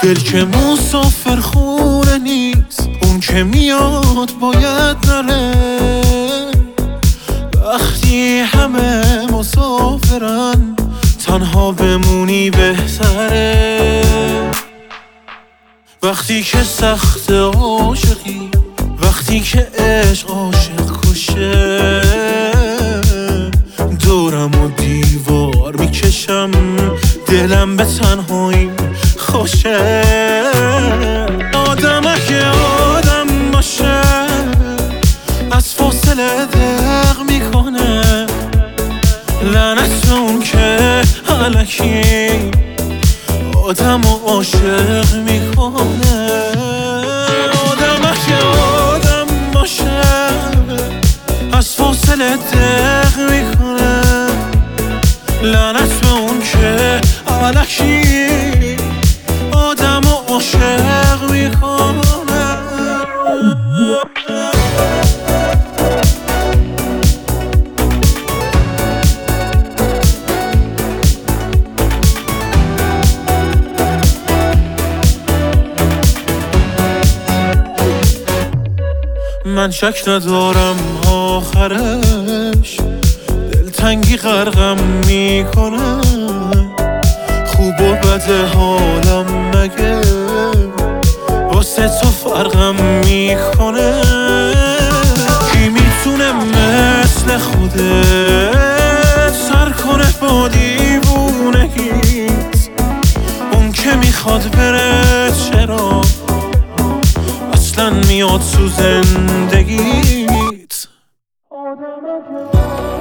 دل که مسافر خونه نیست، اون که میاد باید نره. وقتی همه مسافرن تنها بمونی بهتره. وقتی که سخت عاشقی، وقتی که عشق عاشق کشه، دورم و دیوار میکشم، دلم به تنهایی خوشه. آدم اگه آدم باشه از فاصله دق میکنه، لعنت اون که الکی آدم و عاشق میکنه. آدم اگه آدم باشه از فاصله دق میکنه، لعنت به اون که الکی آدم و عاشق میکنه. من شک ندارم آخرش دلتنگی غرقم میکنه. خوب و بد حالم مگه واسه تو فرقم میکنه. کی میتونه مثل خودت سر کنه با دیوونگیت؟ اون که میخواد بره چرا اصلا میاد تو زندگیت؟